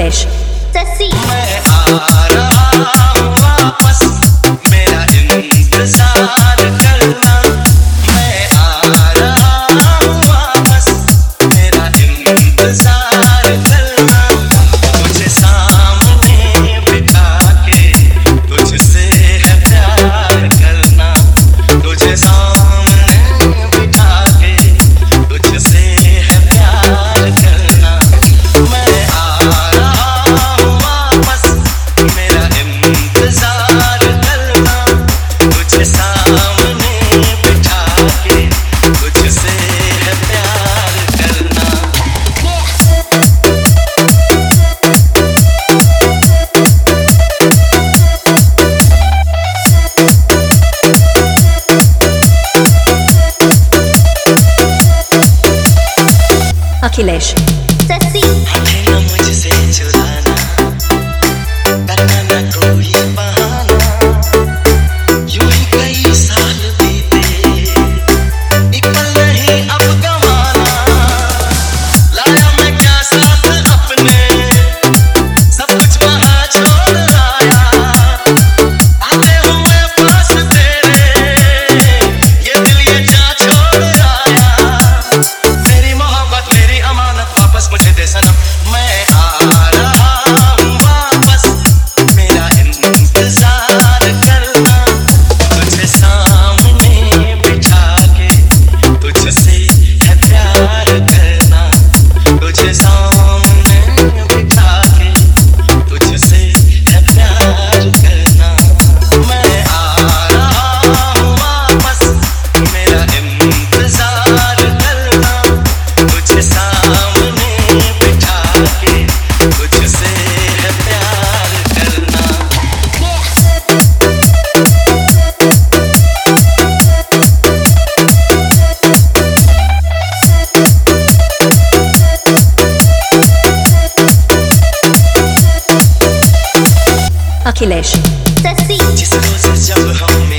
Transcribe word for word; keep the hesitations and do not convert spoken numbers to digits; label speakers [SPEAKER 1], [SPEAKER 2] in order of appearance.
[SPEAKER 1] अखिलेश
[SPEAKER 2] ससी
[SPEAKER 3] मैं आ रहा हूँ वापस, मेरा इंतजार करना। मैं आ रहा हूँ वापस, मेरा इंतजार करना। तुझे सामने बिठा के तुझसे है प्यार करना। तुझे सामने बिठा के तुझसे है प्यार करना। मैं आ रहा हूँ वापस, मेरा इंतजार करना। तुझे सामने बिठा के तुझसे है प्यार करना।
[SPEAKER 1] अखिलेश
[SPEAKER 2] ससी
[SPEAKER 3] हमें मुझसे चुराना, करना ना कोई बहाना। यूं ही कई साल बीते, एक पल नहीं अब गंवाना। लाया मैं क्या साथ अपने, सब कुछ वहाँ छोड़ आया। आते हुए पास तेरे, ये दिल ये जा छोड़ आया। मेरी मोहब्बत मेरी अमानत वापस मुझे दे सनम। मैं आ रहा हूँ वापस, मेरा इंतजार करना। तुझे सामने बिठा के तुझसे है प्यार करना। तुझे सामने बिठा के तुझसे है प्यार करना। मैं आ रहा हूँ वापस, मेरा इंतजार करना। तुझे सामने बिठा के तुझसे है प्यार करना।
[SPEAKER 1] अखिलेश
[SPEAKER 2] ससी
[SPEAKER 3] जिस रोज जब हम